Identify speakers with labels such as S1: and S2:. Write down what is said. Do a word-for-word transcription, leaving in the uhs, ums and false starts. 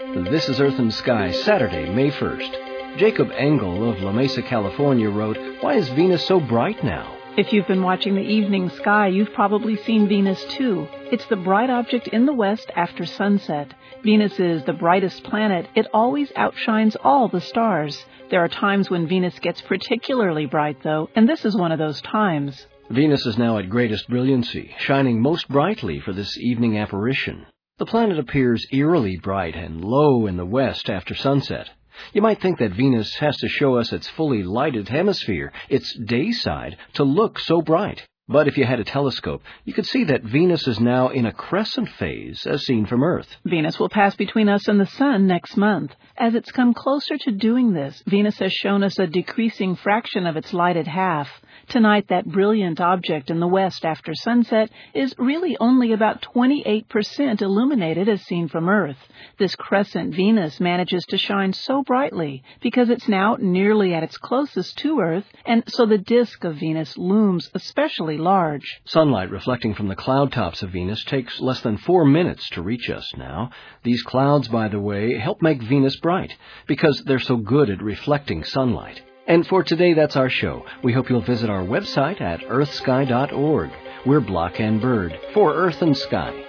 S1: This is Earth and Sky, Saturday, May first. Jacob Engel of La Mesa, California wrote, "Why is Venus so bright now?"
S2: If you've been watching the evening sky, you've probably seen Venus too. It's the bright object in the west after sunset. Venus is the brightest planet. It always outshines all the stars. There are times when Venus gets particularly bright, though, and this is one of those times.
S1: Venus is now at greatest brilliancy, shining most brightly for this evening apparition. The planet appears eerily bright and low in the west after sunset. You might think that Venus has to show us its fully lighted hemisphere, its day side, to look so bright. But if you had a telescope, you could see that Venus is now in a crescent phase as seen from Earth.
S2: Venus will pass between us and the Sun next month. As it's come closer to doing this, Venus has shown us a decreasing fraction of its lighted half. Tonight, that brilliant object in the west after sunset is really only about twenty-eight percent illuminated as seen from Earth. This crescent Venus manages to shine so brightly because it's now nearly at its closest to Earth, and so the disk of Venus looms especially large.
S1: Sunlight reflecting from the cloud tops of Venus takes less than four minutes to reach us now. These clouds, by the way, help make Venus bright because they're so good at reflecting sunlight. And for today, that's our show. We hope you'll visit our website at earth sky dot org. We're Block and Bird for Earth and Sky.